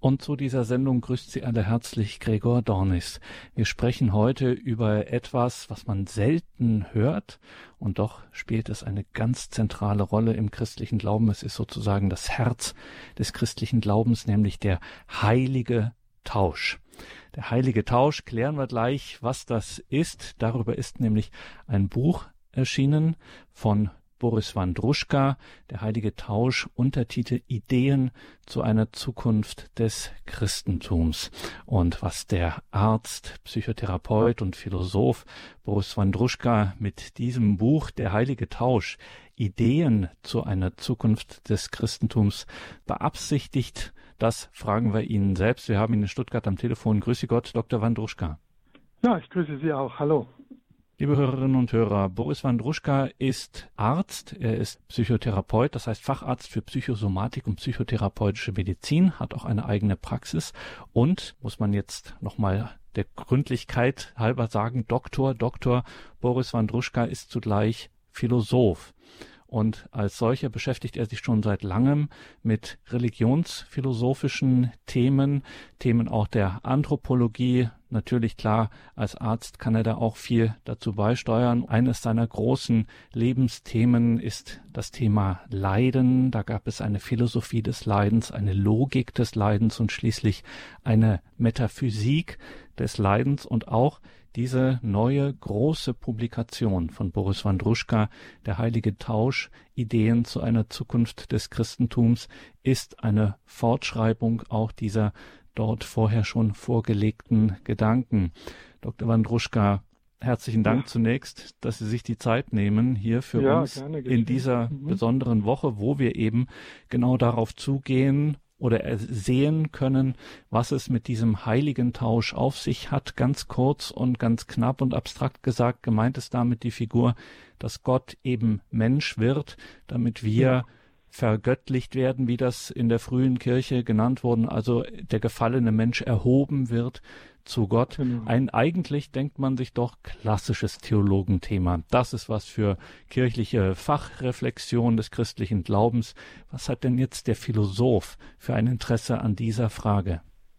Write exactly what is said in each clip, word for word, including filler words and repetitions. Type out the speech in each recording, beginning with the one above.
Und zu dieser Sendung grüßt Sie alle herzlich Gregor Dornis. Wir sprechen heute über etwas, was man selten hört, und doch spielt es eine ganz zentrale Rolle im christlichen Glauben. Es ist sozusagen das Herz des christlichen Glaubens, nämlich der heilige Tausch. Der heilige Tausch, klären wir gleich, was das ist. Darüber ist nämlich ein Buch erschienen von Boris Wandruschka, der heilige Tausch, Untertitel Ideen zu einer Zukunft des Christentums. Und was der Arzt, Psychotherapeut und Philosoph Boris Wandruschka mit diesem Buch, der heilige Tausch, Ideen zu einer Zukunft des Christentums beabsichtigt, das fragen wir ihn selbst. Wir haben ihn in Stuttgart am Telefon. Grüße Gott, Doktor Wandruschka. Ja, ich grüße Sie auch. Hallo. Liebe Hörerinnen und Hörer, Boris Wandruschka ist Arzt, er ist Psychotherapeut, das heißt Facharzt für Psychosomatik und psychotherapeutische Medizin, hat auch eine eigene Praxis und, muss man jetzt nochmal der Gründlichkeit halber sagen, Doktor, Doktor Boris Wandruschka ist zugleich Philosoph. Und als solcher beschäftigt er sich schon seit langem mit religionsphilosophischen Themen, Themen auch der Anthropologie. Natürlich klar, als Arzt kann er da auch viel dazu beisteuern. Eines seiner großen Lebensthemen ist das Thema Leiden. Da gab es eine Philosophie des Leidens, eine Logik des Leidens und schließlich eine Metaphysik des Leidens und auch diese neue große Publikation von Boris Wandruschka, der heilige Tausch, Ideen zu einer Zukunft des Christentums, ist eine Fortschreibung auch dieser dort vorher schon vorgelegten Gedanken. Doktor Wandruschka, herzlichen Dank ja. zunächst, dass Sie sich die Zeit nehmen hier für ja, uns in dieser mhm. besonderen Woche, wo wir eben genau darauf zugehen oder sehen können, was es mit diesem heiligen Tausch auf sich hat. Ganz kurz und ganz knapp und abstrakt gesagt, gemeint ist damit die Figur, dass Gott eben Mensch wird, damit wir ja. vergöttlicht werden, wie das in der frühen Kirche genannt wurde, also der gefallene Mensch erhoben wird zu Gott. Genau. Ein eigentlich, denkt man sich doch, klassisches Theologenthema. Das ist was für kirchliche Fachreflexion des christlichen Glaubens. Was hat denn jetzt der Philosoph für ein Interesse an dieser Frage?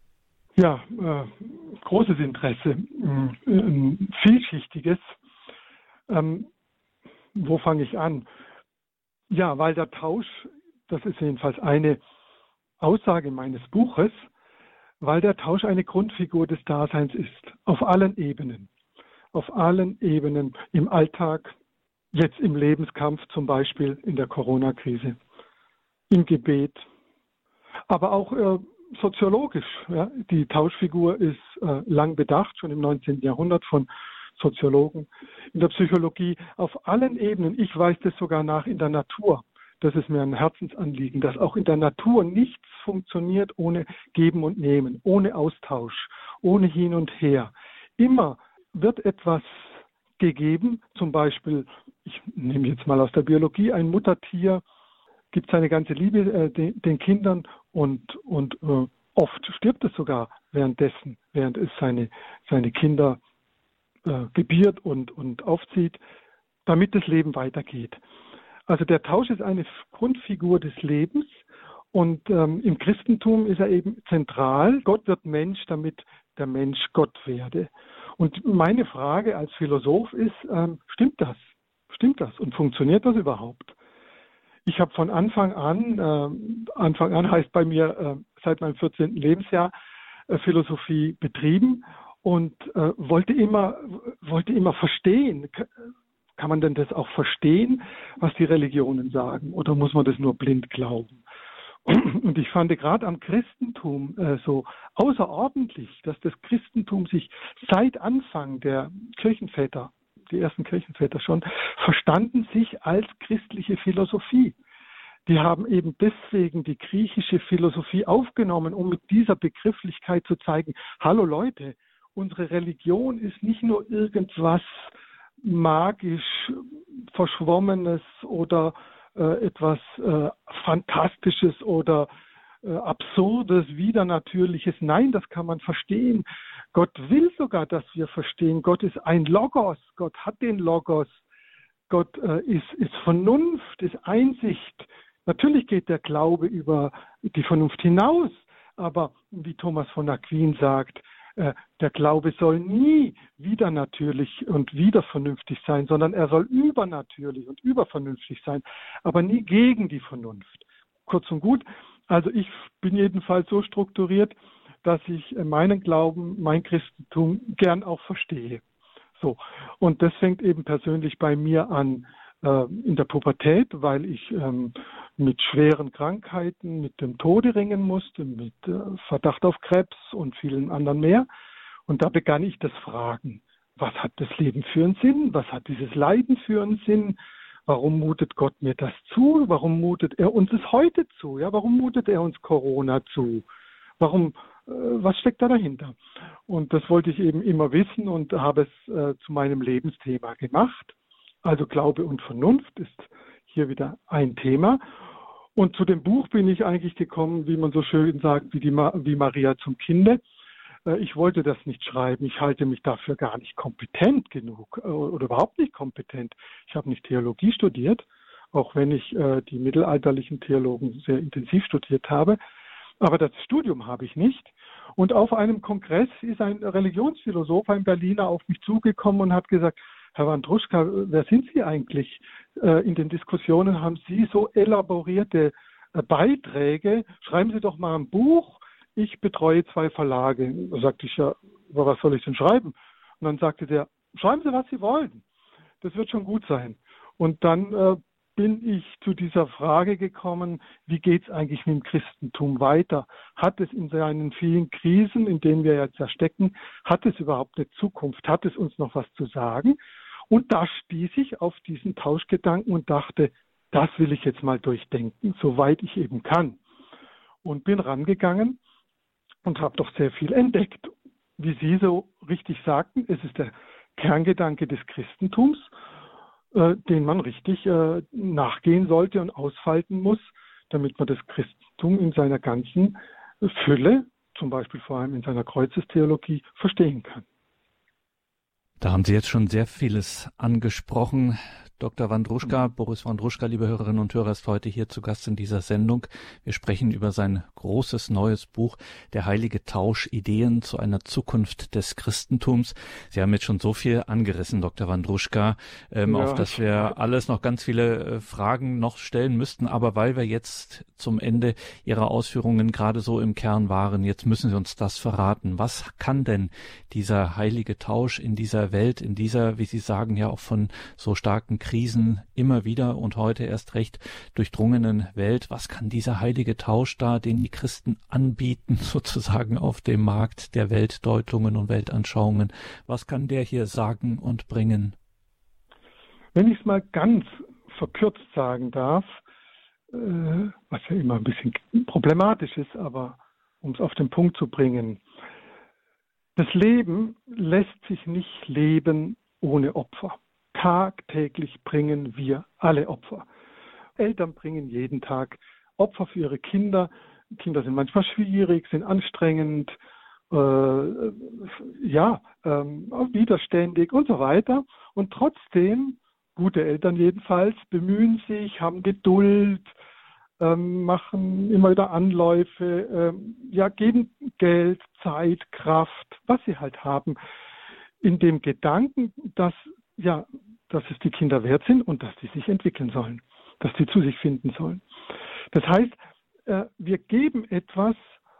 Ja, äh, großes Interesse, äh, vielschichtiges. Ähm, wo fange ich an? Ja, weil der Tausch, das ist jedenfalls eine Aussage meines Buches, weil der Tausch eine Grundfigur des Daseins ist, auf allen Ebenen, auf allen Ebenen, im Alltag, jetzt im Lebenskampf zum Beispiel in der Corona-Krise, im Gebet, aber auch äh, soziologisch. Ja, die Tauschfigur ist äh, lang bedacht, schon im neunzehnten Jahrhundert von Soziologen, in der Psychologie, auf allen Ebenen. Ich weise das sogar nach in der Natur. Das ist mir ein Herzensanliegen, dass auch in der Natur nichts funktioniert ohne Geben und Nehmen, ohne Austausch, ohne Hin und Her. Immer wird etwas gegeben, zum Beispiel, ich nehme jetzt mal aus der Biologie, ein Muttertier gibt seine ganze Liebe äh, den, den Kindern und, und äh, oft stirbt es sogar währenddessen, während es seine, seine Kinder äh, gebiert und, und aufzieht, damit das Leben weitergeht. Also der Tausch ist eine Grundfigur des Lebens und ähm, im Christentum ist er eben zentral. Gott wird Mensch, damit der Mensch Gott werde. Und meine Frage als Philosoph ist, ähm, stimmt das? Stimmt das? Und funktioniert das überhaupt? Ich habe von Anfang an, äh, Anfang an heißt bei mir äh, seit meinem vierzehnten Lebensjahr, äh, Philosophie betrieben und äh, wollte immer, wollte immer verstehen. Kann man denn das auch verstehen, was die Religionen sagen? Oder muss man das nur blind glauben? Und ich fand gerade am Christentum äh, so außerordentlich, dass das Christentum sich seit Anfang der Kirchenväter, die ersten Kirchenväter schon, verstanden sich als christliche Philosophie. Die haben eben deswegen die griechische Philosophie aufgenommen, um mit dieser Begrifflichkeit zu zeigen, hallo Leute, unsere Religion ist nicht nur irgendwas magisch Verschwommenes oder äh, etwas äh, Fantastisches oder äh, Absurdes, Widernatürliches. Nein, das kann man verstehen. Gott will sogar, dass wir verstehen. Gott ist ein Logos. Gott hat den Logos. Gott äh, ist, ist Vernunft, ist Einsicht. Natürlich geht der Glaube über die Vernunft hinaus, aber wie Thomas von Aquin sagt, äh, der Glaube soll nie wieder natürlich und wieder vernünftig sein, sondern er soll übernatürlich und übervernünftig sein, aber nie gegen die Vernunft. Kurz und gut, also ich bin jedenfalls so strukturiert, dass ich meinen Glauben, mein Christentum gern auch verstehe. So. Und das fängt eben persönlich bei mir an äh, in der Pubertät, weil ich ähm, mit schweren Krankheiten, mit dem Tode ringen musste, mit äh, Verdacht auf Krebs und vielen anderen mehr. Und da begann ich das Fragen. Was hat das Leben für einen Sinn? Was hat dieses Leiden für einen Sinn? Warum mutet Gott mir das zu? Warum mutet er uns es heute zu? Ja, warum mutet er uns Corona zu? Warum, äh, was steckt da dahinter? Und das wollte ich eben immer wissen und habe es äh, zu meinem Lebensthema gemacht. Also Glaube und Vernunft ist hier wieder ein Thema. Und zu dem Buch bin ich eigentlich gekommen, wie man so schön sagt, wie, die Ma- wie Maria zum Kinde. Äh, ich wollte das nicht schreiben. Ich halte mich dafür gar nicht kompetent genug äh, oder überhaupt nicht kompetent. Ich habe nicht Theologie studiert, auch wenn ich äh, die mittelalterlichen Theologen sehr intensiv studiert habe. Aber das Studium habe ich nicht. Und auf einem Kongress ist ein Religionsphilosoph, ein Berliner, auf mich zugekommen und hat gesagt, Herr Wandruschka, wer sind Sie eigentlich? In den Diskussionen haben Sie so elaborierte Beiträge. Schreiben Sie doch mal ein Buch. Ich betreue zwei Verlage. Da sagte ich, ja, was soll ich denn schreiben? Und dann sagte der, schreiben Sie, was Sie wollen. Das wird schon gut sein. Und dann äh, bin ich zu dieser Frage gekommen, wie geht es eigentlich mit dem Christentum weiter? Hat es in seinen vielen Krisen, in denen wir jetzt ja stecken, hat es überhaupt eine Zukunft? Hat es uns noch was zu sagen? Und da stieß ich auf diesen Tauschgedanken und dachte, das will ich jetzt mal durchdenken, soweit ich eben kann. Und bin rangegangen und habe doch sehr viel entdeckt. Wie Sie so richtig sagten, es ist der Kerngedanke des Christentums, äh, den man richtig äh, nachgehen sollte und ausfalten muss, damit man das Christentum in seiner ganzen Fülle, zum Beispiel vor allem in seiner Kreuzestheologie, verstehen kann. Da haben Sie jetzt schon sehr vieles angesprochen. Doktor Wandruschka, Boris Wandruschka, liebe Hörerinnen und Hörer, ist heute hier zu Gast in dieser Sendung. Wir sprechen über sein großes neues Buch, Der heilige Tausch, Ideen zu einer Zukunft des Christentums. Sie haben jetzt schon so viel angerissen, Doktor Wandruschka, ähm, ja. auf das wir alles noch ganz viele äh, Fragen noch stellen müssten. Aber weil wir jetzt zum Ende Ihrer Ausführungen gerade so im Kern waren, jetzt müssen Sie uns das verraten. Was kann denn dieser heilige Tausch in dieser Welt, in dieser, wie Sie sagen, ja auch von so starken Krisen immer wieder und heute erst recht durchdrungenen Welt, was kann dieser heilige Tausch da, den die Christen anbieten, sozusagen auf dem Markt der Weltdeutungen und Weltanschauungen, was kann der hier sagen und bringen? Wenn ich es mal ganz verkürzt sagen darf, äh, was ja immer ein bisschen problematisch ist, aber um es auf den Punkt zu bringen, das Leben lässt sich nicht leben ohne Opfer. Tagtäglich bringen wir alle Opfer. Eltern bringen jeden Tag Opfer für ihre Kinder. Kinder sind manchmal schwierig, sind anstrengend, äh, ja, ähm, widerständig und so weiter. Und trotzdem, gute Eltern jedenfalls, bemühen sich, haben Geduld, ähm, machen immer wieder Anläufe, ähm, ja, geben Geld, Zeit, Kraft, was sie halt haben, in dem Gedanken, dass ja, dass es die Kinder wert sind und dass die sich entwickeln sollen, dass die zu sich finden sollen. Das heißt, äh, wir geben etwas,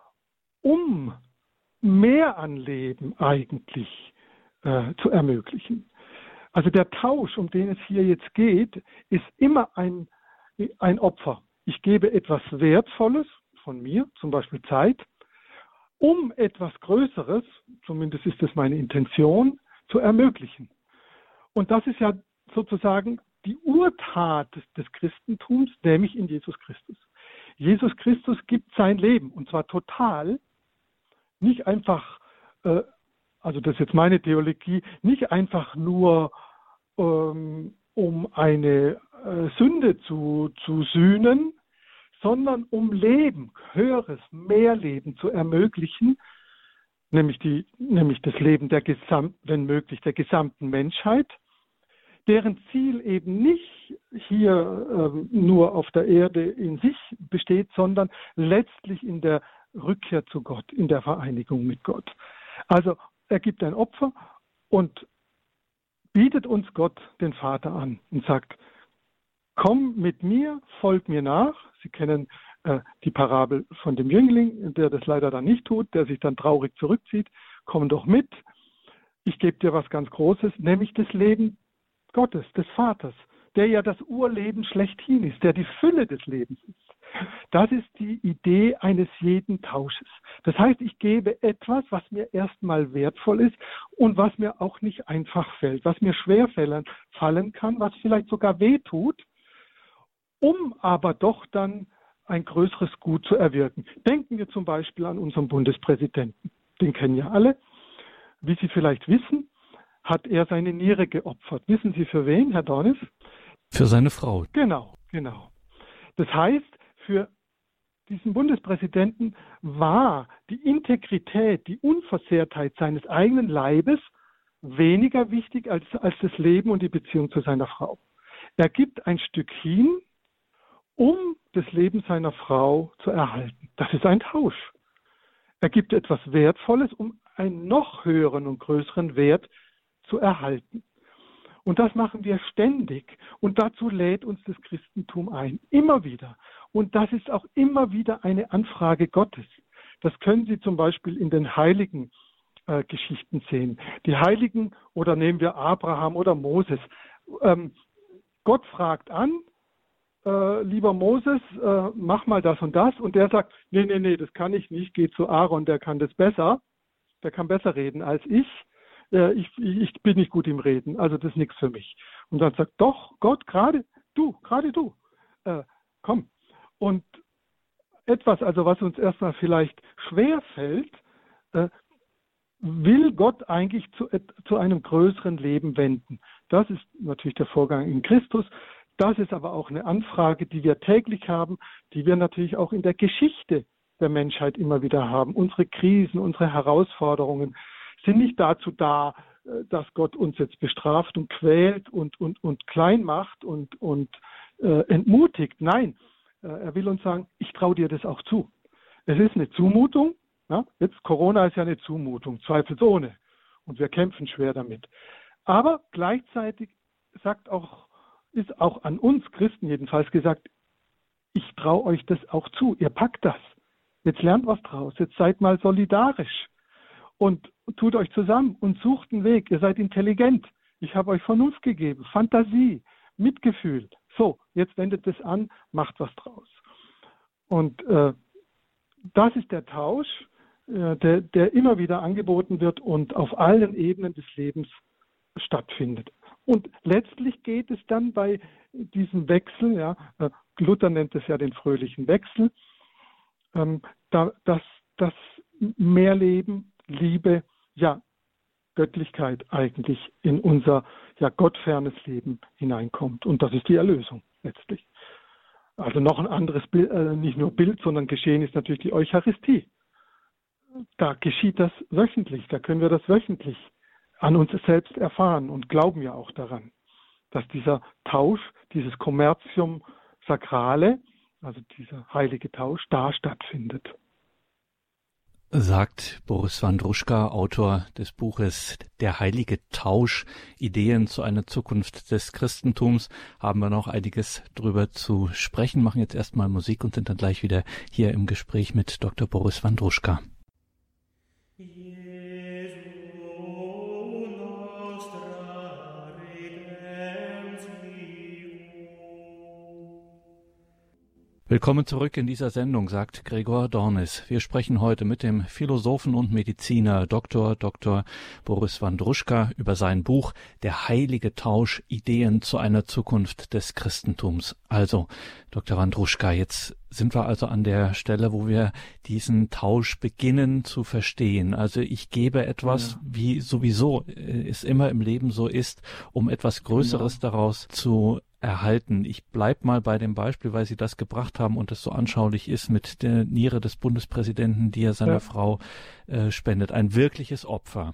um mehr an Leben eigentlich äh, zu ermöglichen. Also der Tausch, um den es hier jetzt geht, ist immer ein, ein Opfer. Ich gebe etwas Wertvolles von mir, zum Beispiel Zeit, um etwas Größeres, zumindest ist das meine Intention, zu ermöglichen. Und das ist ja sozusagen die Urtat des, des Christentums, nämlich in Jesus Christus. Jesus Christus gibt sein Leben, und zwar total, nicht einfach, äh, also das ist jetzt meine Theologie, nicht einfach nur, ähm, um eine äh, Sünde zu, zu sühnen, sondern um Leben, höheres, mehr Leben zu ermöglichen, nämlich, die, nämlich das Leben der gesamten, wenn möglich, der gesamten Menschheit, deren Ziel eben nicht hier ähm, nur auf der Erde in sich besteht, sondern letztlich in der Rückkehr zu Gott, in der Vereinigung mit Gott. Also er gibt ein Opfer und bietet uns Gott, den Vater, an und sagt, komm mit mir, folg mir nach. Sie kennen äh, die Parabel von dem Jüngling, der das leider dann nicht tut, der sich dann traurig zurückzieht. Komm doch mit, ich gebe dir was ganz Großes, nämlich das Leben Gottes, des Vaters, der ja das Urleben schlechthin ist, der die Fülle des Lebens ist. Das ist die Idee eines jeden Tausches. Das heißt, ich gebe etwas, was mir erstmal wertvoll ist und was mir auch nicht einfach fällt, was mir schwer fallen kann, was vielleicht sogar wehtut, um aber doch dann ein größeres Gut zu erwirken. Denken wir zum Beispiel an unseren Bundespräsidenten. Den kennen ja alle. Wie Sie vielleicht wissen, hat er seine Niere geopfert. Wissen Sie für wen, Herr Dornis? Für seine Frau. Genau, genau. Das heißt, für diesen Bundespräsidenten war die Integrität, die Unversehrtheit seines eigenen Leibes weniger wichtig als, als das Leben und die Beziehung zu seiner Frau. Er gibt ein Stück hin, um das Leben seiner Frau zu erhalten. Das ist ein Tausch. Er gibt etwas Wertvolles, um einen noch höheren und größeren Wert zu erhalten. Und das machen wir ständig. Und dazu lädt uns das Christentum ein. Immer wieder. Und das ist auch immer wieder eine Anfrage Gottes. Das können Sie zum Beispiel in den heiligen äh, Geschichten sehen. Die Heiligen, oder nehmen wir Abraham oder Moses. Ähm, Gott fragt an, äh, lieber Moses, äh, mach mal das und das. Und der sagt, nee, nee, nee, das kann ich nicht. Geh zu Aaron, der kann das besser. Der kann besser reden als ich. Ich, ich bin nicht gut im Reden, also das ist nichts für mich. Und dann sagt, doch, Gott, gerade du, gerade du, äh, komm. Und etwas, also was uns erstmal vielleicht schwer fällt, äh, will Gott eigentlich zu, zu einem größeren Leben wenden. Das ist natürlich der Vorgang in Christus. Das ist aber auch eine Anfrage, die wir täglich haben, die wir natürlich auch in der Geschichte der Menschheit immer wieder haben. Unsere Krisen, unsere Herausforderungen sind nicht dazu da, dass Gott uns jetzt bestraft und quält und, und, und klein macht und, und äh, entmutigt. Nein, äh, er will uns sagen, ich traue dir das auch zu. Es ist eine Zumutung. Ja? Jetzt Corona ist ja eine Zumutung, zweifelsohne. Und wir kämpfen schwer damit. Aber gleichzeitig sagt auch, ist auch an uns Christen jedenfalls gesagt, ich traue euch das auch zu. Ihr packt das. Jetzt lernt was draus. Jetzt seid mal solidarisch. Und tut euch zusammen und sucht einen Weg. Ihr seid intelligent. Ich habe euch Vernunft gegeben, Fantasie, Mitgefühl. So, jetzt wendet es an, macht was draus. Und äh, das ist der Tausch, äh, der, der immer wieder angeboten wird und auf allen Ebenen des Lebens stattfindet. Und letztlich geht es dann bei diesem Wechsel, ja, äh, Luther nennt es ja den fröhlichen Wechsel, ähm, da, dass das Mehrleben, Liebe, ja, Göttlichkeit eigentlich in unser ja gottfernes Leben hineinkommt. Und das ist die Erlösung letztlich. Also noch ein anderes Bild, äh, nicht nur Bild, sondern Geschehen ist natürlich die Eucharistie. Da geschieht das wöchentlich, da können wir das wöchentlich an uns selbst erfahren und glauben ja auch daran, dass dieser Tausch, dieses Commercium Sacrale, also dieser heilige Tausch, da stattfindet. Sagt Boris Wandruschka, Autor des Buches Der heilige Tausch, Ideen zu einer Zukunft des Christentums. Haben wir noch einiges drüber zu sprechen, machen jetzt erstmal Musik und sind dann gleich wieder hier im Gespräch mit Doktor Boris Wandruschka. Willkommen zurück in dieser Sendung, sagt Gregor Dornis. Wir sprechen heute mit dem Philosophen und Mediziner Doktor Doktor Boris Wandruschka über sein Buch Der heilige Tausch, Ideen zu einer Zukunft des Christentums. Also, Doktor Wandruschka, jetzt sind wir also an der Stelle, wo wir diesen Tausch beginnen zu verstehen. Also ich gebe etwas, ja. wie sowieso es immer im Leben so ist, um etwas Größeres ja. daraus zu erhalten. Ich bleib mal bei dem Beispiel, weil Sie das gebracht haben und es so anschaulich ist mit der Niere des Bundespräsidenten, die er seiner ja. Frau äh, spendet. Ein wirkliches Opfer.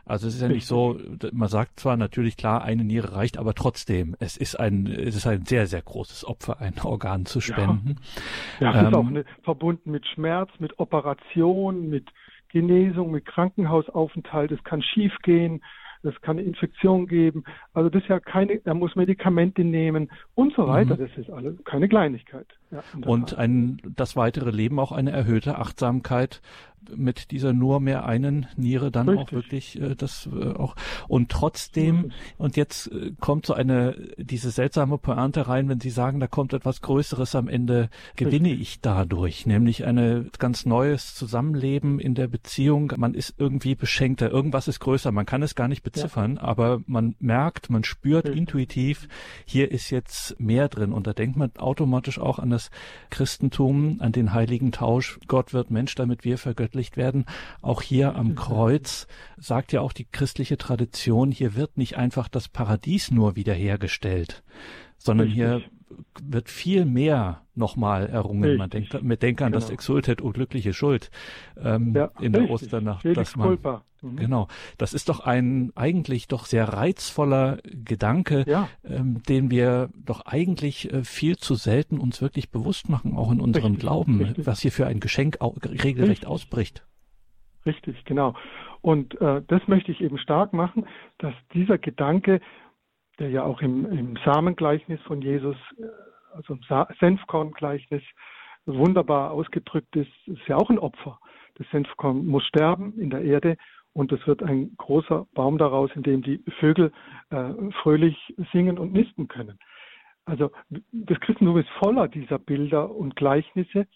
Also es ist ja nicht so, man sagt zwar natürlich klar, eine Niere reicht, aber trotzdem, es ist ein, es ist ein sehr, sehr großes Opfer, ein Organ zu spenden. Ja, ja es ähm, ist auch eine, verbunden mit Schmerz, mit Operation, mit Genesung, mit Krankenhausaufenthalt. Es kann schiefgehen, es kann eine Infektion geben. Also das ist ja keine, er muss Medikamente nehmen und so weiter. Mhm. Das ist alles keine Kleinigkeit. Ja, und ein, das weitere Leben auch eine erhöhte Achtsamkeit mit dieser nur mehr einen Niere dann Richtig. Auch wirklich äh, das äh, auch und trotzdem mhm. und jetzt äh, kommt so eine diese seltsame Pointe rein, wenn Sie sagen, da kommt etwas Größeres am Ende, gewinne Richtig. Ich dadurch, nämlich ein ganz neues Zusammenleben in der Beziehung. Man ist irgendwie beschenkter, irgendwas ist größer, man kann es gar nicht beziffern, ja. aber man merkt, man spürt Richtig. Intuitiv, hier ist jetzt mehr drin und da denkt man automatisch auch an das Christentum, an den heiligen Tausch. Gott wird Mensch, damit wir vergöttlicht werden. Auch hier am Kreuz sagt ja auch die christliche Tradition, hier wird nicht einfach das Paradies nur wiederhergestellt, sondern Richtig. Hier wird viel mehr nochmal errungen. Richtig. Man denkt, man denkt an genau. das Exultet, o glückliche Schuld ähm, ja, in der richtig. Osternacht. Dass man, mhm. Genau, das ist doch ein eigentlich doch sehr reizvoller Gedanke, ja. ähm, den wir doch eigentlich äh, viel zu selten uns wirklich bewusst machen, auch in unserem richtig. Glauben, richtig. Was hier für ein Geschenk au- regelrecht richtig. Ausbricht. Richtig, genau. Und äh, das möchte ich eben stark machen, dass dieser Gedanke, der ja auch im, im Samengleichnis von Jesus, also im Sa- Senfkorngleichnis, wunderbar ausgedrückt ist, ist ja auch ein Opfer. Das Senfkorn muss sterben in der Erde und es wird ein großer Baum daraus, in dem die Vögel äh, fröhlich singen und nisten können. Also das Christentum ist voller dieser Bilder und Gleichnisse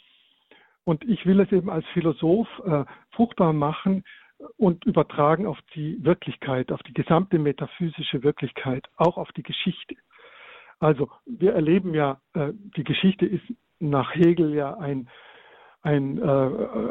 und ich will es eben als Philosoph äh, fruchtbar machen und übertragen auf die Wirklichkeit, auf die gesamte metaphysische Wirklichkeit, auch auf die Geschichte. Also wir erleben ja, äh, die Geschichte ist nach Hegel ja ein, ein äh,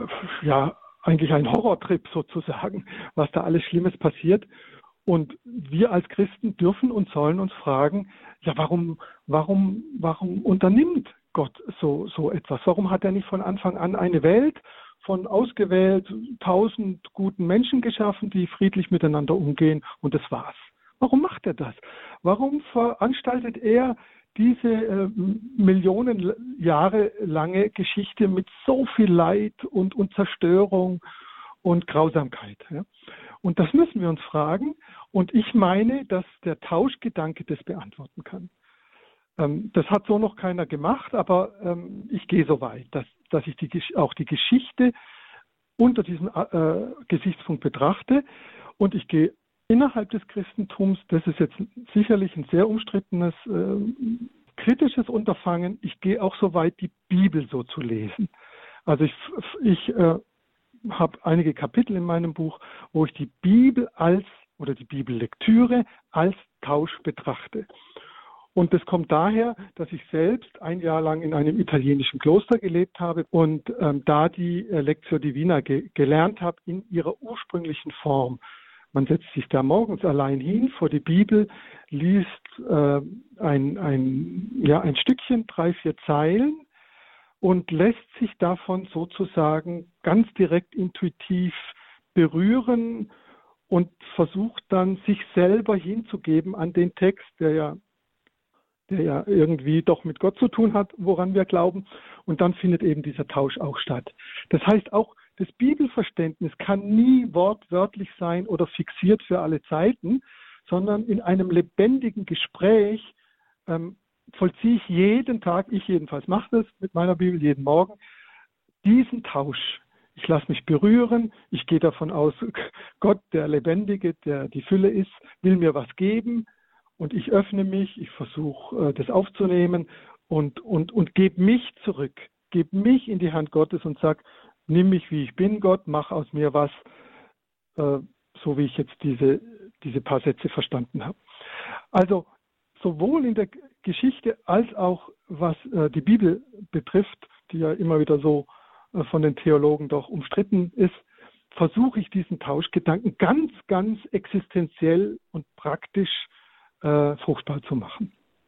ja eigentlich ein Horrortrip sozusagen, was da alles Schlimmes passiert. Und wir als Christen dürfen und sollen uns fragen, ja, warum, warum, warum unternimmt Gott so, so etwas? Warum hat er nicht von Anfang an eine Welt von ausgewählt tausend guten Menschen geschaffen, die friedlich miteinander umgehen und das war's? Warum macht er das? Warum veranstaltet er diese äh, Millionen Jahre lange Geschichte mit so viel Leid und, und Zerstörung und Grausamkeit? Ja? Und das müssen wir uns fragen. Und ich meine, dass der Tauschgedanke das beantworten kann. Ähm, das hat so noch keiner gemacht, aber ähm, ich gehe so weit, dass, dass ich die, auch die Geschichte unter diesem äh, Gesichtspunkt betrachte. Und ich gehe innerhalb des Christentums, das ist jetzt sicherlich ein sehr umstrittenes, äh, kritisches Unterfangen, ich gehe auch so weit, die Bibel so zu lesen. Also ich, ich äh, habe einige Kapitel in meinem Buch, wo ich die Bibel als, oder die Bibellektüre als Tausch betrachte. Und das kommt daher, dass ich selbst ein Jahr lang in einem italienischen Kloster gelebt habe und ähm, da die äh, Lectio Divina ge- gelernt habe in ihrer ursprünglichen Form. Man setzt sich da morgens allein hin vor die Bibel, liest äh, ein, ein, ja, ein Stückchen, drei, vier Zeilen und lässt sich davon sozusagen ganz direkt intuitiv berühren und versucht dann, sich selber hinzugeben an den Text, der ja der ja irgendwie doch mit Gott zu tun hat, woran wir glauben. Und dann findet eben dieser Tausch auch statt. Das heißt, auch das Bibelverständnis kann nie wortwörtlich sein oder fixiert für alle Zeiten, sondern in einem lebendigen Gespräch ähm, vollziehe ich jeden Tag, ich jedenfalls mache das mit meiner Bibel jeden Morgen, diesen Tausch. Ich lasse mich berühren, ich gehe davon aus, Gott, der Lebendige, der die Fülle ist, will mir was geben. Und ich öffne mich, ich versuche, das aufzunehmen und, und, und gebe mich zurück, gebe mich in die Hand Gottes und sage, nimm mich, wie ich bin, Gott, mach aus mir was, äh, so wie ich jetzt diese, diese paar Sätze verstanden habe. Also sowohl in der Geschichte als auch was äh, die Bibel betrifft, die ja immer wieder so äh, von den Theologen doch umstritten ist, versuche ich diesen Tauschgedanken ganz, ganz existenziell und praktisch fruchtbar zu machen.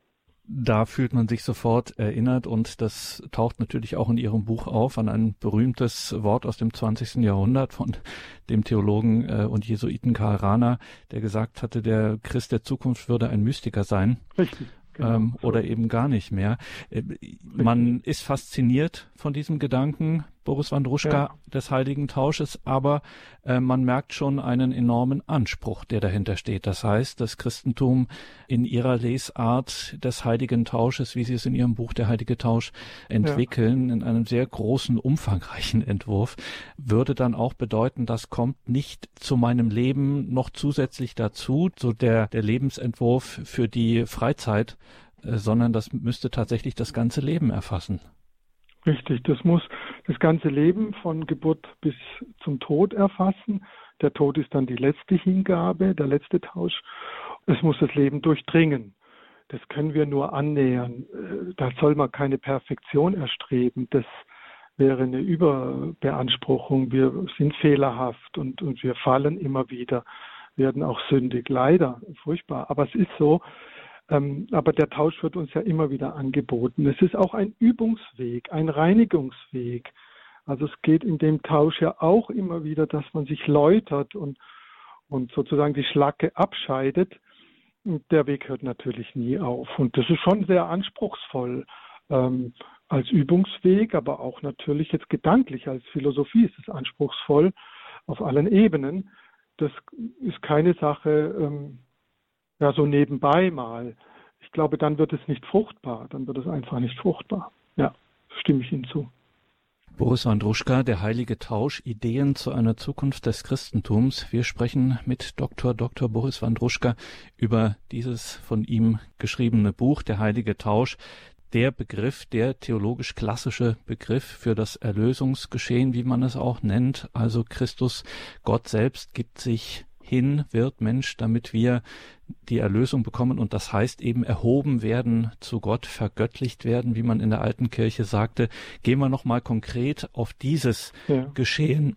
Da fühlt man sich sofort erinnert und das taucht natürlich auch in Ihrem Buch auf an ein berühmtes Wort aus dem zwanzigsten Jahrhundert von dem Theologen äh, und Jesuiten Karl Rahner, der gesagt hatte, der Christ der Zukunft würde ein Mystiker sein. Richtig. Genau, ähm, so. Oder eben gar nicht mehr. Äh, man ist fasziniert von diesem Gedanken, Boris Wandruschka, ja. des heiligen Tausches, aber äh, man merkt schon einen enormen Anspruch, der dahinter steht. Das heißt, das Christentum in ihrer Lesart des heiligen Tausches, wie Sie es in Ihrem Buch Der heilige Tausch entwickeln, ja. in einem sehr großen, umfangreichen Entwurf, würde dann auch bedeuten, das kommt nicht zu meinem Leben noch zusätzlich dazu, so der, der Lebensentwurf für die Freizeit, äh, sondern das müsste tatsächlich das ganze Leben erfassen. Richtig, das muss das ganze Leben von Geburt bis zum Tod erfassen. Der Tod ist dann die letzte Hingabe, der letzte Tausch. Es muss das Leben durchdringen. Das können wir nur annähern. Da soll man keine Perfektion erstreben. Das wäre eine Überbeanspruchung. Wir sind fehlerhaft und, und wir fallen immer wieder, werden auch sündig. Leider, furchtbar. Aber es ist so. Ähm, aber der Tausch wird uns ja immer wieder angeboten. Es ist auch ein Übungsweg, ein Reinigungsweg. Also es geht in dem Tausch ja auch immer wieder, dass man sich läutert und, und sozusagen die Schlacke abscheidet. Und der Weg hört natürlich nie auf. Und das ist schon sehr anspruchsvoll ähm, als Übungsweg, aber auch natürlich jetzt gedanklich als Philosophie ist es anspruchsvoll auf allen Ebenen. Das ist keine Sache, ähm, ja, so nebenbei mal. Ich glaube, dann wird es nicht fruchtbar. Dann wird es einfach nicht fruchtbar. Ja, stimme ich Ihnen zu. Boris Wandruschka, Der heilige Tausch, Ideen zu einer Zukunft des Christentums. Wir sprechen mit Doktor Doktor Boris Wandruschka über dieses von ihm geschriebene Buch, Der heilige Tausch. Der Begriff, der theologisch-klassische Begriff für das Erlösungsgeschehen, wie man es auch nennt. Also Christus, Gott selbst, gibt sich hin, wird Mensch, damit wir die Erlösung bekommen. Und das heißt eben erhoben werden zu Gott, vergöttlicht werden, wie man in der alten Kirche sagte. Gehen wir nochmal konkret auf dieses ja. Geschehen,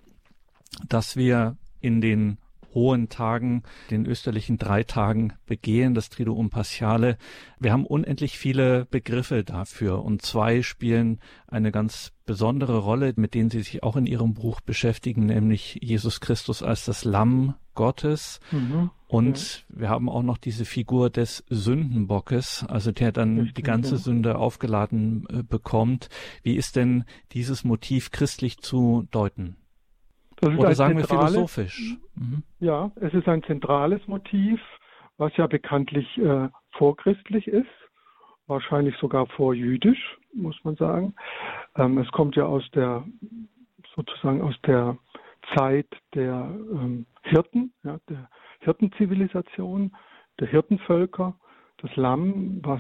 dass wir in den hohen Tagen, den österlichen drei Tagen begehen, das Triduum Paschale. Wir haben unendlich viele Begriffe dafür und zwei spielen eine ganz besondere Rolle, mit denen Sie sich auch in Ihrem Buch beschäftigen, nämlich Jesus Christus als das Lamm Gottes. Mhm. Und ja. wir haben auch noch diese Figur des Sündenbockes, also der dann Richtig, die ganze ja. Sünde aufgeladen äh, bekommt. Wie ist denn dieses Motiv christlich zu deuten? Oder sagen wir philosophisch? Mhm. Ja, es ist ein zentrales Motiv, was ja bekanntlich äh, vorchristlich ist, wahrscheinlich sogar vorjüdisch, muss man sagen. Ähm, es kommt ja aus der, sozusagen aus der Zeit der ähm, Hirten, ja, der Hirtenzivilisation, der Hirtenvölker, das Lamm, was,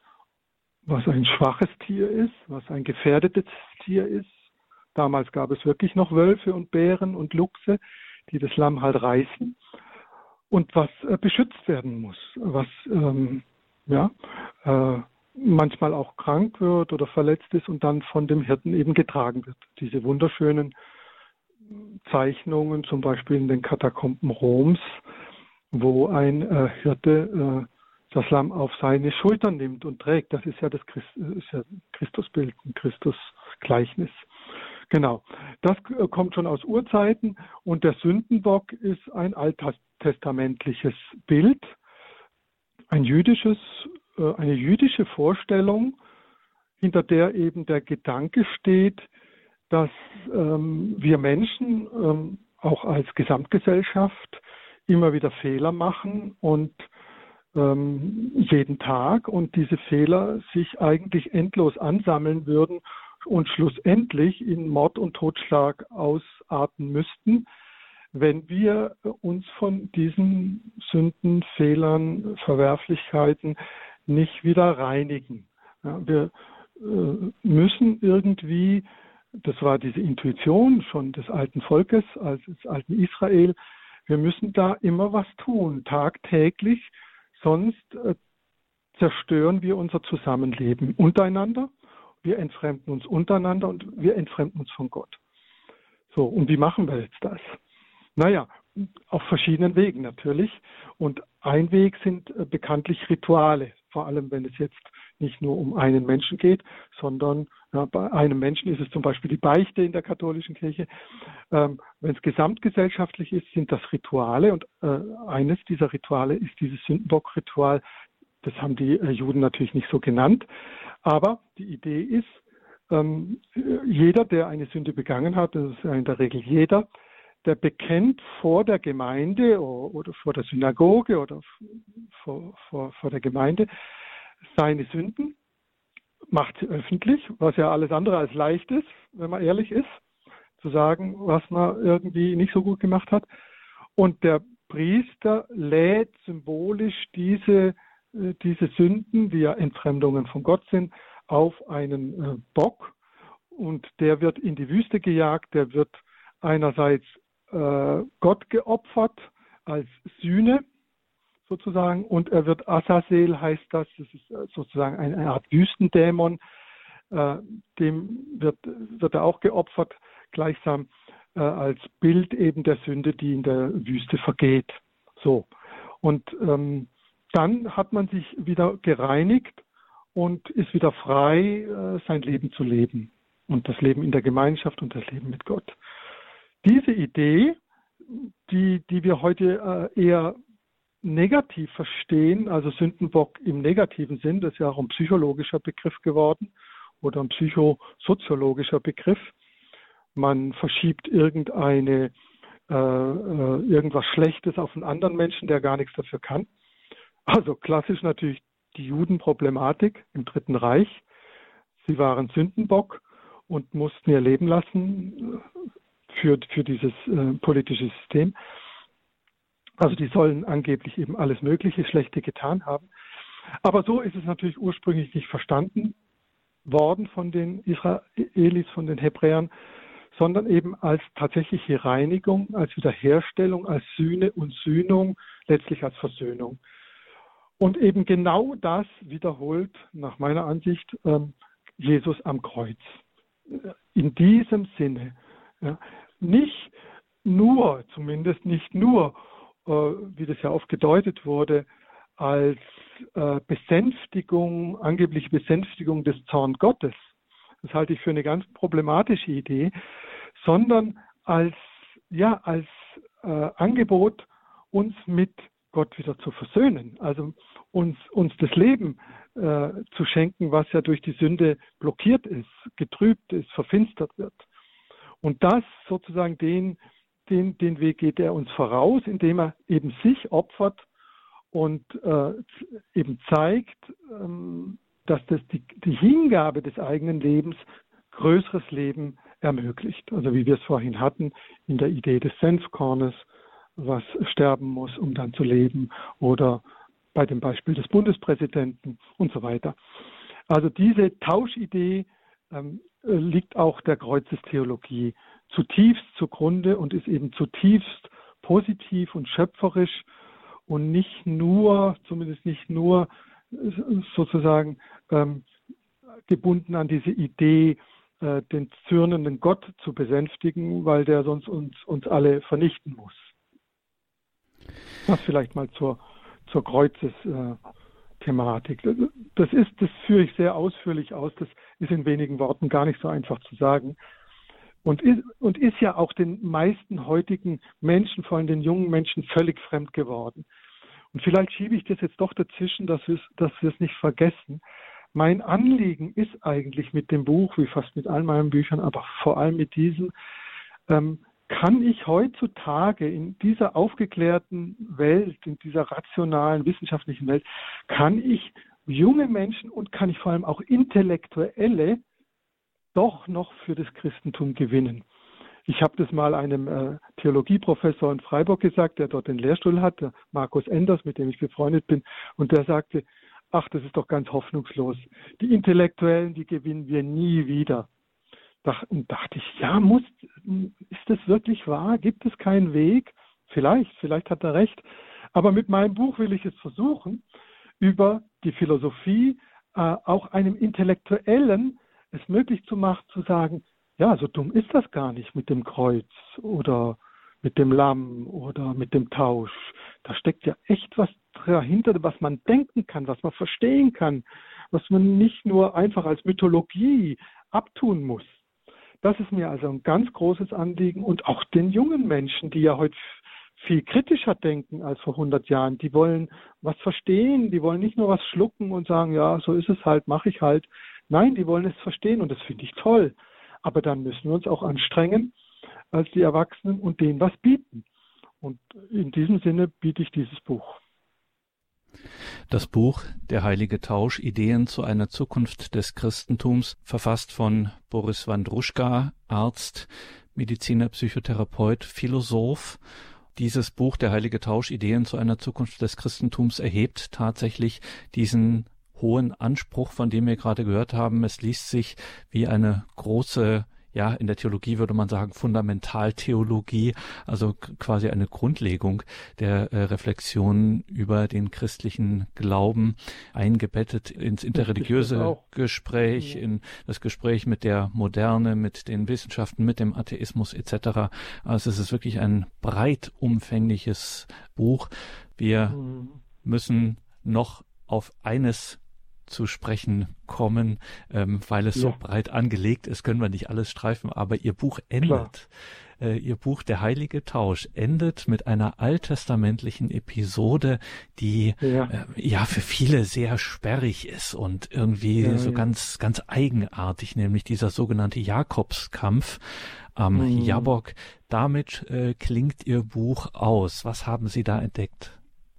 was ein schwaches Tier ist, was ein gefährdetes Tier ist. Damals gab es wirklich noch Wölfe und Bären und Luchse, die das Lamm halt reißen und was äh, beschützt werden muss, was ähm, ja, äh, manchmal auch krank wird oder verletzt ist und dann von dem Hirten eben getragen wird. Diese wunderschönen Zeichnungen, zum Beispiel in den Katakomben Roms, wo ein äh, Hirte äh, das Lamm auf seine Schultern nimmt und trägt. Das ist ja das Christ, ist ja Christusbild, ein Christusgleichnis. Genau, das kommt schon aus Urzeiten und der Sündenbock ist ein alttestamentliches Bild, ein jüdisches, eine jüdische Vorstellung, hinter der eben der Gedanke steht, dass ähm, wir Menschen ähm, auch als Gesamtgesellschaft immer wieder Fehler machen und ähm, jeden Tag und diese Fehler sich eigentlich endlos ansammeln würden und schlussendlich in Mord und Totschlag ausarten müssten, wenn wir uns von diesen Sünden, Fehlern, Verwerflichkeiten nicht wieder reinigen. Ja, wir äh, müssen irgendwie, das war diese Intuition schon des alten Volkes, als des alten Israel, wir müssen da immer was tun, tagtäglich, sonst äh, zerstören wir unser Zusammenleben untereinander. Wir entfremden uns untereinander und wir entfremden uns von Gott. So, und wie machen wir jetzt das? Naja, auf verschiedenen Wegen natürlich. Und ein Weg sind äh, bekanntlich Rituale, vor allem wenn es jetzt nicht nur um einen Menschen geht, sondern ja, bei einem Menschen ist es zum Beispiel die Beichte in der katholischen Kirche. Ähm, wenn es gesamtgesellschaftlich ist, sind das Rituale und äh, eines dieser Rituale ist dieses Sündenbock-Ritual. Das haben die äh, Juden natürlich nicht so genannt, aber die Idee ist, ähm, jeder, der eine Sünde begangen hat, das ist ja in der Regel jeder, der bekennt vor der Gemeinde oder vor der Synagoge oder vor, vor, vor der Gemeinde seine Sünden, macht sie öffentlich, was ja alles andere als leicht ist, wenn man ehrlich ist, zu sagen, was man irgendwie nicht so gut gemacht hat. Und der Priester lädt symbolisch diese, diese Sünden, die ja Entfremdungen von Gott sind, auf einen Bock und der wird in die Wüste gejagt, der wird einerseits äh, Gott geopfert als Sühne sozusagen und er wird Azazel, heißt das, das ist sozusagen eine Art Wüstendämon, äh, dem wird, wird er auch geopfert, gleichsam äh, als Bild eben der Sünde, die in der Wüste vergeht. So. Und ähm, dann hat man sich wieder gereinigt und ist wieder frei, äh, sein Leben zu leben. Und das Leben in der Gemeinschaft und das Leben mit Gott. Diese Idee, die, die wir heute äh, eher negativ verstehen, also Sündenbock im negativen Sinn, das ist ja auch ein psychologischer Begriff geworden oder ein psychosoziologischer Begriff. Man verschiebt irgendeine, äh, äh, irgendwas Schlechtes auf einen anderen Menschen, der gar nichts dafür kann. Also klassisch natürlich die Judenproblematik im Dritten Reich. Sie waren Sündenbock und mussten ihr Leben lassen für, für dieses äh, politische System. Also die sollen angeblich eben alles mögliche Schlechte getan haben. Aber so ist es natürlich ursprünglich nicht verstanden worden von den Israelis, von den Hebräern, sondern eben als tatsächliche Reinigung, als Wiederherstellung, als Sühne und Sühnung, letztlich als Versöhnung. Und eben genau das wiederholt nach meiner Ansicht ähm, Jesus am Kreuz. In diesem Sinne. Ja, nicht nur, zumindest nicht nur, äh, wie das ja oft gedeutet wurde, als äh, Besänftigung, angebliche Besänftigung des Zorn Gottes. Das halte ich für eine ganz problematische Idee, sondern als, ja, als äh, Angebot, uns mit Gott wieder zu versöhnen, also uns, uns das Leben äh, zu schenken, was ja durch die Sünde blockiert ist, getrübt ist, verfinstert wird. Und das sozusagen den, den, den Weg geht er uns voraus, indem er eben sich opfert und äh, eben zeigt, ähm, dass das die, die Hingabe des eigenen Lebens größeres Leben ermöglicht. Also wie wir es vorhin hatten in der Idee des Senfkornes, was sterben muss, um dann zu leben, oder bei dem Beispiel des Bundespräsidenten und so weiter. Also diese Tauschidee ähm, liegt auch der Kreuzestheologie zutiefst zugrunde und ist eben zutiefst positiv und schöpferisch und nicht nur, zumindest nicht nur sozusagen ähm, gebunden an diese Idee, äh, den zürnenden Gott zu besänftigen, weil der sonst uns, uns alle vernichten muss. Das vielleicht mal zur, zur Kreuzes-Thematik. Äh, das ist, das führe ich sehr ausführlich aus. Das ist in wenigen Worten gar nicht so einfach zu sagen. Und ist, und ist ja auch den meisten heutigen Menschen, vor allem den jungen Menschen, völlig fremd geworden. Und vielleicht schiebe ich das jetzt doch dazwischen, dass wir es, dass wir es nicht vergessen. Mein Anliegen ist eigentlich mit dem Buch, wie fast mit all meinen Büchern, aber vor allem mit diesem, ähm, kann ich heutzutage in dieser aufgeklärten Welt, in dieser rationalen, wissenschaftlichen Welt, kann ich junge Menschen und kann ich vor allem auch Intellektuelle doch noch für das Christentum gewinnen. Ich habe das mal einem äh, Theologieprofessor in Freiburg gesagt, der dort den Lehrstuhl hat, der Markus Enders, mit dem ich befreundet bin, und der sagte, ach, das ist doch ganz hoffnungslos. Die Intellektuellen, die gewinnen wir nie wieder. Und dachte ich, ja, muss, ist das wirklich wahr? Gibt es keinen Weg? Vielleicht, vielleicht hat er recht. Aber mit meinem Buch will ich es versuchen, über die Philosophie äh, auch einem Intellektuellen es möglich zu machen, zu sagen, ja, so dumm ist das gar nicht mit dem Kreuz oder mit dem Lamm oder mit dem Tausch. Da steckt ja echt was dahinter, was man denken kann, was man verstehen kann, was man nicht nur einfach als Mythologie abtun muss. Das ist mir also ein ganz großes Anliegen und auch den jungen Menschen, die ja heute viel kritischer denken als vor hundert Jahren. Die wollen was verstehen, die wollen nicht nur was schlucken und sagen, ja, so ist es halt, mache ich halt. Nein, die wollen es verstehen und das finde ich toll. Aber dann müssen wir uns auch anstrengen als die Erwachsenen und denen was bieten. Und in diesem Sinne biete ich dieses Buch. Das Buch Der heilige Tausch, Ideen zu einer Zukunft des Christentums, verfasst von Boris Wandruschka, Arzt, Mediziner, Psychotherapeut, Philosoph. Dieses Buch Der heilige Tausch, Ideen zu einer Zukunft des Christentums, erhebt tatsächlich diesen hohen Anspruch, von dem wir gerade gehört haben. Es liest sich wie eine große, ja, in der Theologie würde man sagen, Fundamentaltheologie, also quasi eine Grundlegung der äh, Reflexion über den christlichen Glauben, eingebettet ins interreligiöse Gespräch, in das Gespräch mit der Moderne, mit den Wissenschaften, mit dem Atheismus et cetera. Also es ist wirklich ein breit umfängliches Buch. Wir mhm. müssen noch auf eines zu sprechen kommen, ähm, weil es ja. so breit angelegt ist, können wir nicht alles streifen, aber Ihr Buch endet, äh, Ihr Buch Der heilige Tausch endet mit einer alttestamentlichen Episode, die ja, äh, ja für viele sehr sperrig ist und irgendwie ja, so ja. ganz, ganz eigenartig, nämlich dieser sogenannte Jakobskampf am mhm. Jabok. Damit äh, klingt Ihr Buch aus. Was haben Sie da entdeckt?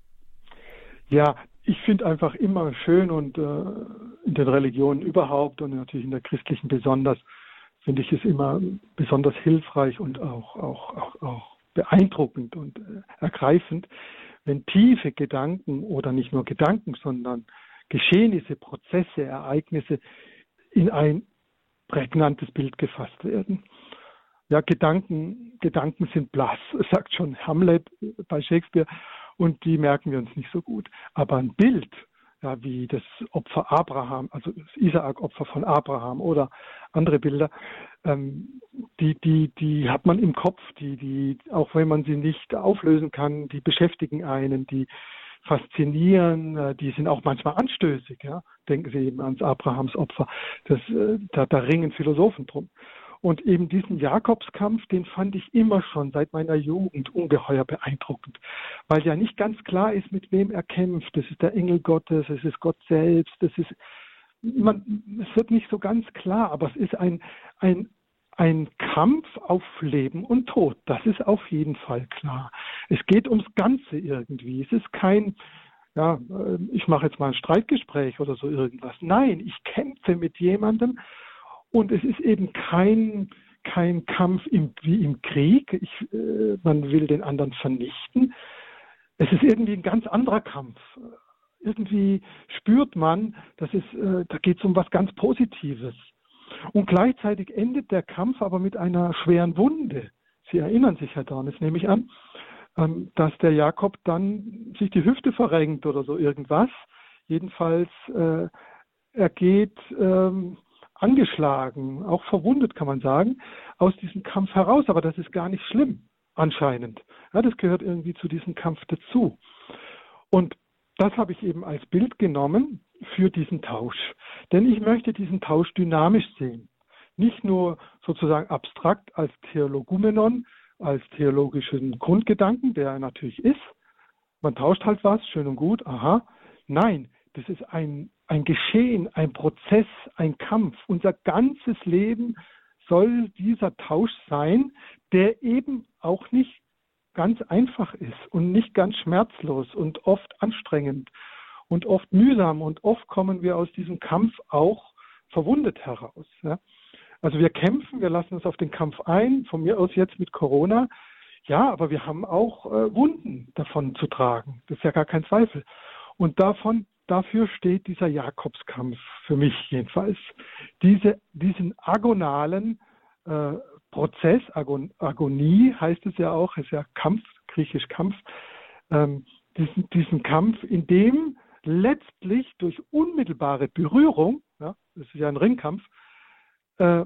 Ja, ich finde einfach immer schön und äh, in den Religionen überhaupt und natürlich in der christlichen besonders, finde ich es immer besonders hilfreich und auch, auch, auch, auch beeindruckend und äh, ergreifend, wenn tiefe Gedanken oder nicht nur Gedanken, sondern Geschehnisse, Prozesse, Ereignisse in ein prägnantes Bild gefasst werden. Ja, Gedanken, Gedanken sind blass, sagt schon Hamlet bei Shakespeare. Und die merken wir uns nicht so gut. Aber ein Bild, ja, wie das Opfer Abraham, also das Isaak-Opfer von Abraham oder andere Bilder, ähm, die, die, die hat man im Kopf, die, die, auch wenn man sie nicht auflösen kann, die beschäftigen einen, die faszinieren, äh, die sind auch manchmal anstößig. Ja? Denken Sie eben ans Abrahams Opfer. Das, äh, da, da ringen Philosophen drum. Und eben diesen Jakobskampf, den fand ich immer schon seit meiner Jugend ungeheuer beeindruckend, weil ja nicht ganz klar ist, mit wem er kämpft. Das ist der Engel Gottes, es ist Gott selbst, das ist, man, es wird nicht so ganz klar, aber es ist ein, ein, ein Kampf auf Leben und Tod. Das ist auf jeden Fall klar. Es geht ums Ganze irgendwie. Es ist kein, ja, ich mache jetzt mal ein Streitgespräch oder so irgendwas. Nein, ich kämpfe mit jemandem. Und es ist eben kein, kein Kampf im, wie im Krieg. Ich, äh, man will den anderen vernichten. Es ist irgendwie ein ganz anderer Kampf. Irgendwie spürt man, dass es, äh, da geht es um was ganz Positives. Und gleichzeitig endet der Kampf aber mit einer schweren Wunde. Sie erinnern sich, Herr Dornes, nehme ich an, ähm, dass der Jakob dann sich die Hüfte verrenkt oder so irgendwas. Jedenfalls, äh, er geht ähm, angeschlagen, auch verwundet, kann man sagen, aus diesem Kampf heraus. Aber das ist gar nicht schlimm, anscheinend. Ja, das gehört irgendwie zu diesem Kampf dazu. Und das habe ich eben als Bild genommen für diesen Tausch. Denn ich möchte diesen Tausch dynamisch sehen. Nicht nur sozusagen abstrakt als Theologumenon, als theologischen Grundgedanken, der er natürlich ist. Man tauscht halt was, schön und gut, aha. Nein, das ist ein, ein Geschehen, ein Prozess, ein Kampf. Unser ganzes Leben soll dieser Tausch sein, der eben auch nicht ganz einfach ist und nicht ganz schmerzlos und oft anstrengend und oft mühsam. Und oft kommen wir aus diesem Kampf auch verwundet heraus. Ja. Also wir kämpfen, wir lassen uns auf den Kampf ein, von mir aus jetzt mit Corona. Ja, aber wir haben auch äh, Wunden davon zu tragen. Das ist ja gar kein Zweifel. Und davon Dafür steht dieser Jakobskampf, für mich jedenfalls. Diese, diesen agonalen äh, Prozess, Agon, Agonie heißt es ja auch, ist ja Kampf, griechisch Kampf, ähm, diesen, diesen Kampf, in dem letztlich durch unmittelbare Berührung, ja, das ist ja ein Ringkampf, äh,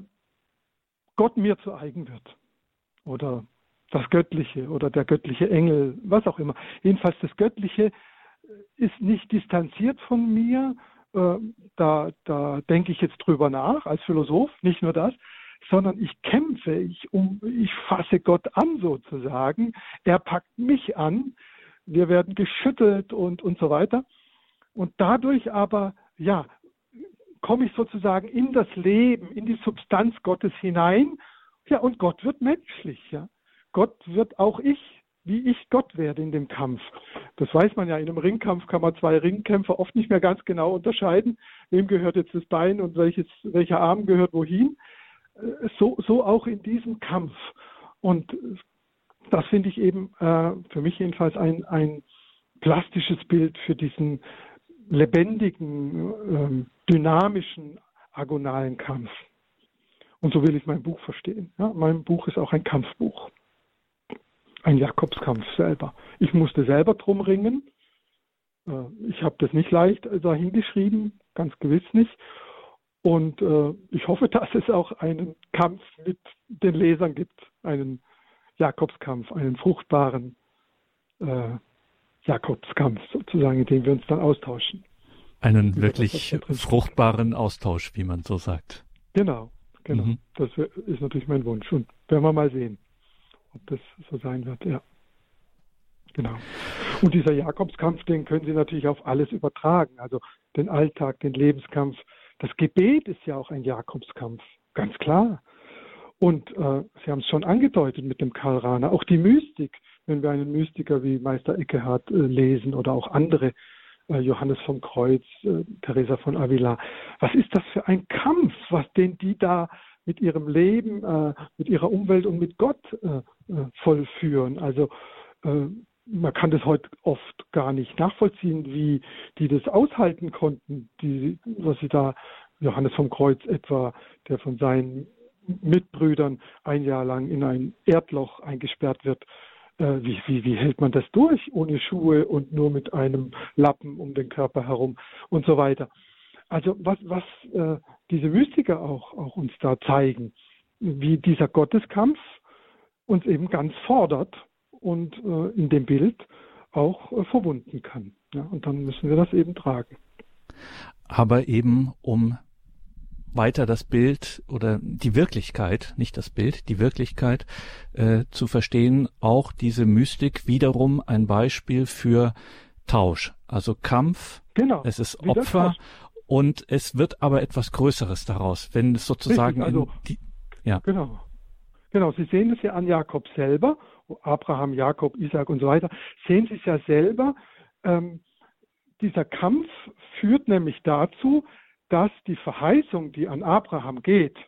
Gott mir zu eigen wird. Oder das Göttliche oder der göttliche Engel, was auch immer. Jedenfalls das Göttliche ist nicht distanziert von mir, äh, da, da denke ich jetzt drüber nach als Philosoph, nicht nur das, sondern ich kämpfe, ich, um, ich fasse Gott an sozusagen, er packt mich an, wir werden geschüttelt und, und so weiter. Und dadurch aber, ja, komme ich sozusagen in das Leben, in die Substanz Gottes hinein, ja, und Gott wird menschlich, ja. Gott wird auch ich, wie ich Gott werde in dem Kampf. Das weiß man ja, in einem Ringkampf kann man zwei Ringkämpfer oft nicht mehr ganz genau unterscheiden, wem gehört jetzt das Bein und welches, welcher Arm gehört wohin. So, so auch in diesem Kampf. Und das finde ich eben äh, für mich jedenfalls ein, ein plastisches Bild für diesen lebendigen, ähm, dynamischen, agonalen Kampf. Und so will ich mein Buch verstehen. Ja, mein Buch ist auch ein Kampfbuch. Ein Jakobskampf selber. Ich musste selber drum ringen. Äh, ich habe das nicht leicht dahin geschrieben, ganz gewiss nicht. Und äh, ich hoffe, dass es auch einen Kampf mit den Lesern gibt, einen Jakobskampf, einen fruchtbaren äh, Jakobskampf sozusagen, in dem wir uns dann austauschen. Einen wirklich das, fruchtbaren Austausch, wie man so sagt. Genau, genau. Mhm. Das ist natürlich mein Wunsch. Und werden wir mal sehen, ob das so sein wird, ja. Genau. Und dieser Jakobskampf, den können Sie natürlich auf alles übertragen. Also den Alltag, den Lebenskampf. Das Gebet ist ja auch ein Jakobskampf, ganz klar. Und äh, Sie haben es schon angedeutet mit dem Karl Rahner. Auch die Mystik, wenn wir einen Mystiker wie Meister Eckhart äh, lesen oder auch andere, äh, Johannes vom Kreuz, äh, Teresa von Avila. Was ist das für ein Kampf, was den die da mit ihrem Leben, äh, mit ihrer Umwelt und mit Gott äh, äh, vollführen? Also äh, man kann das heute oft gar nicht nachvollziehen, wie die das aushalten konnten, die, was sie da, Johannes vom Kreuz etwa, der von seinen Mitbrüdern ein Jahr lang in ein Erdloch eingesperrt wird. Äh, wie, wie, wie hält man das durch, ohne Schuhe und nur mit einem Lappen um den Körper herum und so weiter. Also was, was äh, diese Mystiker auch, auch uns da zeigen, wie dieser Gotteskampf uns eben ganz fordert und äh, in dem Bild auch äh, verwunden kann. Ja, und dann müssen wir das eben tragen. Aber eben um weiter das Bild oder die Wirklichkeit, nicht das Bild, die Wirklichkeit äh, zu verstehen, auch diese Mystik wiederum ein Beispiel für Tausch, also Kampf, genau, es ist Opfer und es wird aber etwas Größeres daraus, wenn es sozusagen Richtig, also, in die, ja. Genau. Genau, Sie sehen es ja an Jakob selber, Abraham, Jakob, Isaac und so weiter, sehen Sie es ja selber, ähm, dieser Kampf führt nämlich dazu, dass die Verheißung, die an Abraham geht,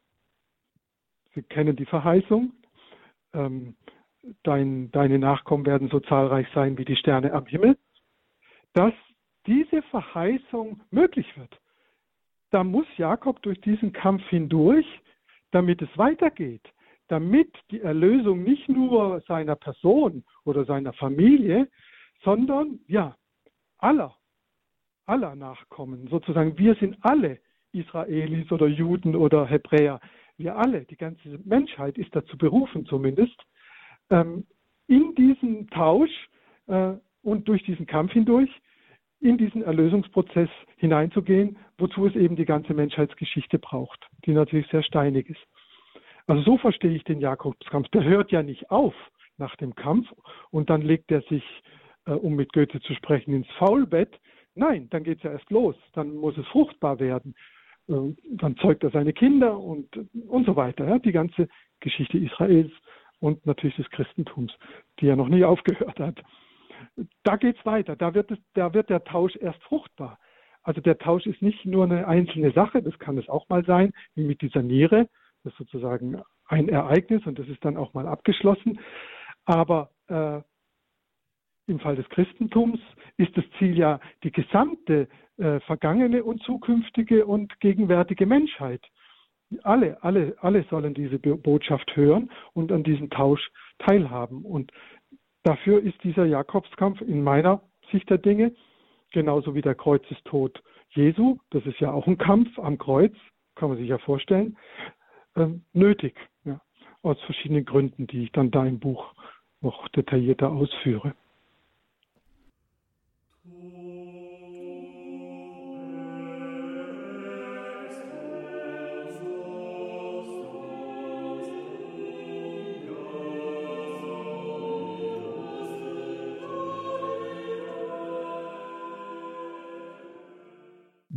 Sie kennen die Verheißung, ähm, dein, deine Nachkommen werden so zahlreich sein wie die Sterne am Himmel, dass diese Verheißung möglich wird. Da muss Jakob durch diesen Kampf hindurch, damit es weitergeht, damit die Erlösung nicht nur seiner Person oder seiner Familie, sondern ja, aller, aller Nachkommen, sozusagen wir sind alle Israelis oder Juden oder Hebräer, wir alle, die ganze Menschheit ist dazu berufen zumindest, ähm, in diesen Tausch äh, und durch diesen Kampf hindurch in diesen Erlösungsprozess hineinzugehen, wozu es eben die ganze Menschheitsgeschichte braucht, die natürlich sehr steinig ist. Also so verstehe ich den Jakobskampf. Der hört ja nicht auf nach dem Kampf und dann legt er sich, äh, um mit Goethe zu sprechen, ins Faulbett. Nein, dann geht es ja erst los. Dann muss es fruchtbar werden. Äh, dann zeugt er seine Kinder und, und so weiter. Ja? Die ganze Geschichte Israels und natürlich des Christentums, die ja noch nie aufgehört hat. Da geht es weiter. Da wird, es, da wird der Tausch erst fruchtbar. Also der Tausch ist nicht nur eine einzelne Sache, das kann es auch mal sein, wie mit dieser Niere. Das ist sozusagen ein Ereignis und das ist dann auch mal abgeschlossen. Aber äh, im Fall des Christentums ist das Ziel ja die gesamte äh, vergangene und zukünftige und gegenwärtige Menschheit. Alle, alle, alle sollen diese Botschaft hören und an diesem Tausch teilhaben. Und dafür ist dieser Jakobskampf in meiner Sicht der Dinge, genauso wie der Kreuzestod Jesu, das ist ja auch ein Kampf am Kreuz, kann man sich ja vorstellen, ähm, nötig, ja, aus verschiedenen Gründen, die ich dann da im Buch noch detaillierter ausführe.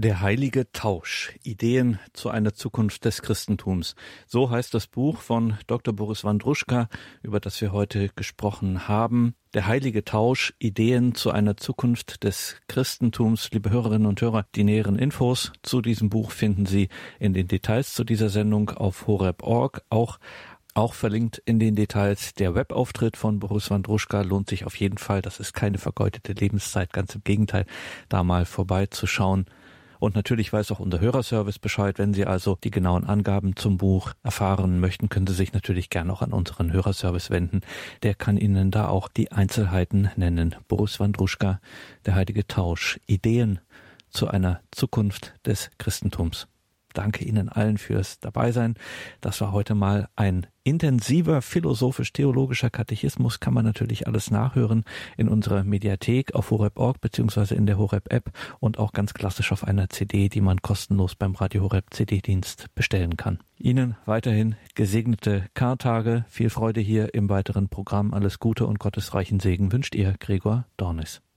Der heilige Tausch. Ideen zu einer Zukunft des Christentums. So heißt das Buch von Doktor Boris Wandruschka, über das wir heute gesprochen haben. Der heilige Tausch. Ideen zu einer Zukunft des Christentums. Liebe Hörerinnen und Hörer, die näheren Infos zu diesem Buch finden Sie in den Details zu dieser Sendung auf horeb punkt org. Auch Auch verlinkt in den Details der Webauftritt von Boris Wandruschka. Lohnt sich auf jeden Fall. Das ist keine vergeudete Lebenszeit. Ganz im Gegenteil, da mal vorbeizuschauen. Und natürlich weiß auch unser Hörerservice Bescheid. Wenn Sie also die genauen Angaben zum Buch erfahren möchten, können Sie sich natürlich gerne auch an unseren Hörerservice wenden. Der kann Ihnen da auch die Einzelheiten nennen. Boris Wandruschka, der heilige Tausch. Ideen zu einer Zukunft des Christentums. Danke Ihnen allen fürs Dabeisein. Das war heute mal ein intensiver philosophisch-theologischer Katechismus. Kann man natürlich alles nachhören in unserer Mediathek auf horeb punkt org beziehungsweise in der Horeb-App und auch ganz klassisch auf einer C D, die man kostenlos beim Radio Horeb C D-Dienst bestellen kann. Ihnen weiterhin gesegnete Kartage, viel Freude hier im weiteren Programm. Alles Gute und gottesreichen Segen wünscht Ihr Gregor Dornis.